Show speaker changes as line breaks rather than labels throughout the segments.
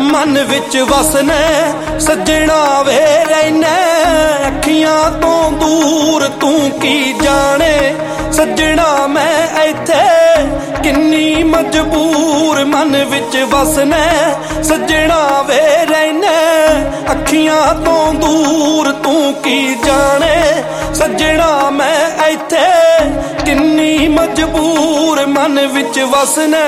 मन विच वसने सज्जणा वे रहने अखियां तो दूर तू की जाने सज्जणा मैं इत्थे किन्नी मजबूर मन विच वसने सज्जणा वे रहने अखियां तो दूर तू की जाने सज्जणा मैं इत्थे किन्नी मजबूर मन विच वसने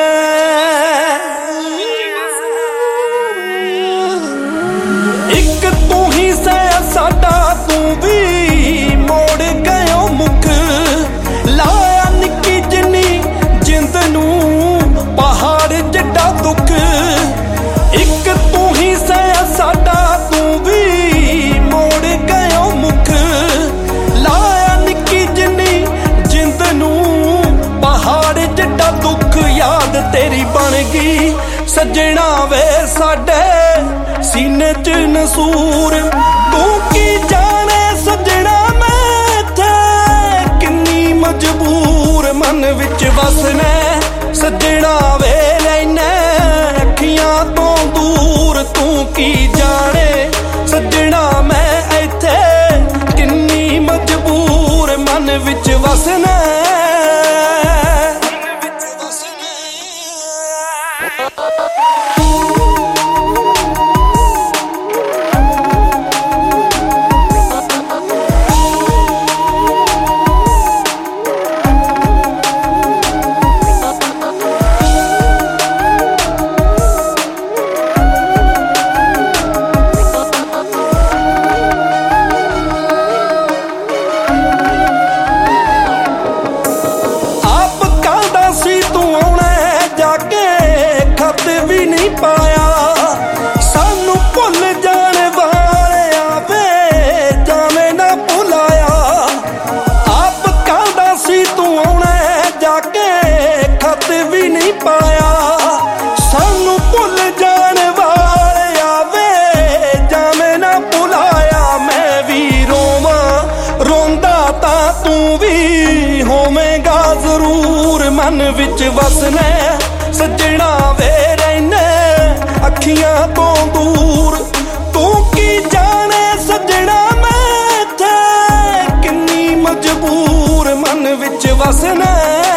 एक तू ही सै साडा तू भी मोड़ गयो मुख लाया निक्की जिन्नी जिंद नू पहाड़ जड्डा दुख एक तू ही सै साडा तू भी मोड़ गयो मुख लाया निक्की जिन्नी जिंद नू पहाड़ जड्डा दुख याद तेरी बन गई सज्जणा वे साडे सीने च नसूर तू की जाने सज्जणा मैं थे किन्नी मजबूर मन विच वसने सज्जणा वे रहने अखियां तो दूर तू की जाने सज्जणा मैं इत्थे किन्नी मजबूर मन विच वसने भी नहीं पाया सानू भुल जाने वाले आवे जावे ना भुलाया आप कहदा सी तू आउणा जाके खत भी नहीं पाया सानू भुल जाने वाले आवे जावे ना भुलाया मैं भी रोवां रोंदा तां तू भी होवेगा जरूर मन विच वसने सज्जणा वे रहने अखियां तो दूर तू की जाने सज्जणा मैं थे किन्नी मजबूर मन विच वसने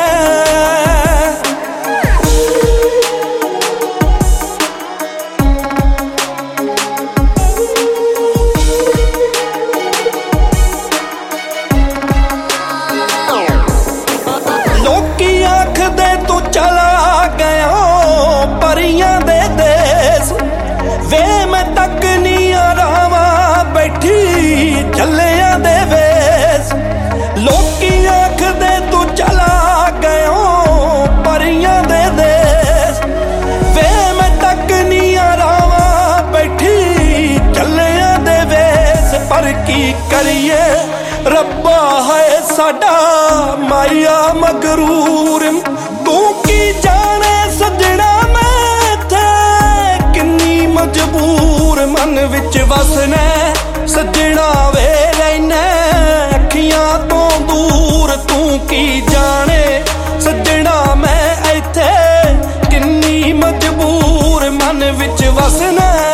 लोकी आखदे तू चला गया परियां दे देस वे मैं तक नहीं आरावा बैठी झल्लियां दे वेस लोकी आखदे तू चला गया परियां दे देस वे मैं तक नहीं आरावा बैठी झल्लियां दे वेस पर की करिए रब्बा है साडा माया मगरूर तू की जाने सज्जणा मैं थे किन्नी मजबूर मन विच वसने सज्जणा वे रहने अखियां तो दूर तू की जाने सज्जणा मैं इत्थे किन्नी मजबूर मन विच वसने